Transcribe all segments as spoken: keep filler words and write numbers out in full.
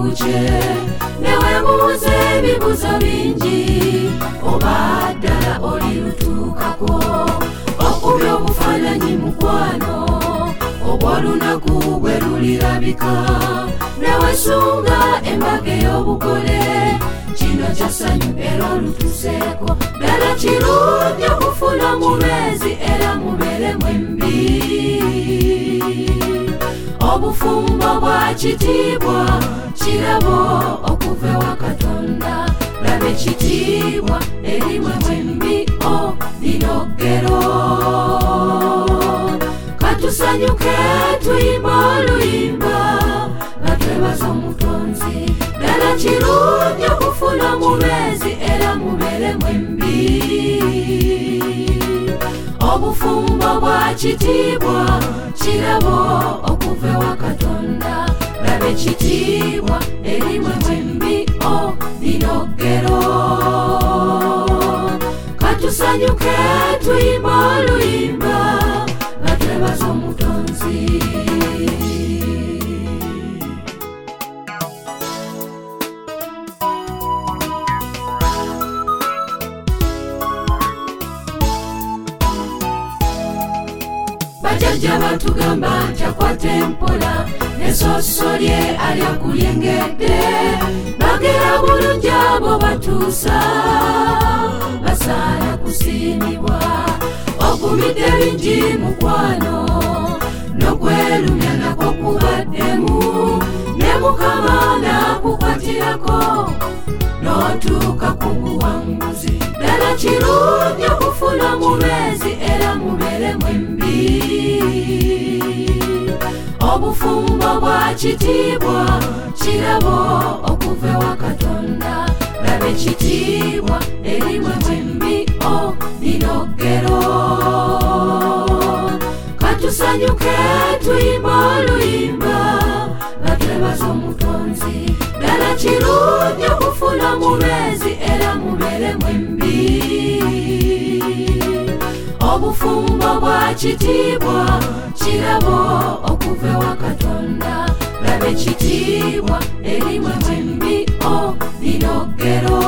bukye newe buuze ebibuzo bingi oba ddala oli lutuukako okubya obufaananyi mukwano obw'olunaku bwe lulirabika newe sunga embaga ey'obugole kino kyasanyu era olutuseeko ddala kirungi okufuna mubeezi era mubeere mwembi obufumbo bwa kitiibwa kirabo okuva ewa Katonda laba ekitiibwa erimwe mwembi o lino ggero katusanyuke tuyimba oluyimba nga twebaza omutonzi ddala kirungi okufuna mubeezi era mubeere mwembi obufumbo bwa kitiibwa kirabo okuva ewa Katonda laba ekitiibwa erimwe mwembi o lino ggero katusanyuke tuyimba oluyimba nga twebaza omutonzi bajjajja batugamba nti akwata empola n'essosso lye alya ku lyengedde bagera bulungi abo batuusa basaana kusiimibwa ogumidde bingi mukwano n'okwerumya nakwo kubaddemu ne Mukama n'akukwatirako n'otuuka ku buwanguzi ddala kirungi okufuna mubeezi era mubeere mwembi obufumbo bwa kitiibwa kirabo okuva ewa Katonda laba ekitiibwa erimwe mwembi o lino ggero katusanyuke tuyimba oluyimba nga twebaza omutonzi ddala kirungi okufuna mubeezi era mubeere mwembi obufumbo bwa kitiibwa kirabo okuva ewa Katonda laba ekitiibwa erimwe mwembi o lino ggero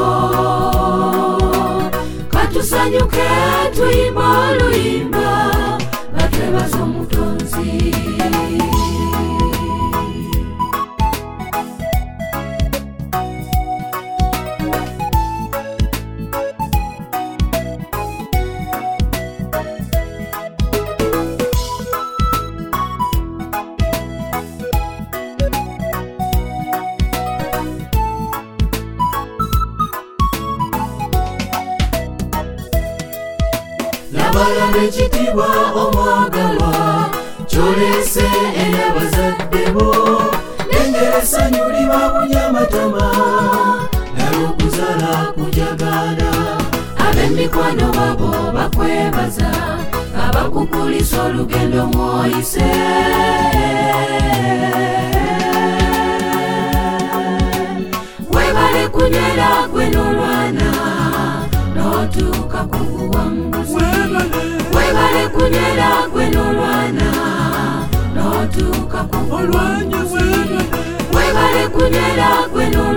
katusanyuke tuyimba oluyimba nga twebaza omutonzi labalaba ekitiibwa omwagalwa kyolese eri abazadde bo lengera essanyu libabunya amatama nala okuzaala kujagaala ab'emikwano babo bakwebaza abakukulisa olugendo mwoyise webale kunywera gwe n'olwana n'otuuka ku buwanguzi webale kunywera gwe n'olwana n'otuuka ku buwanguzi webale kunywera gwe n'olwana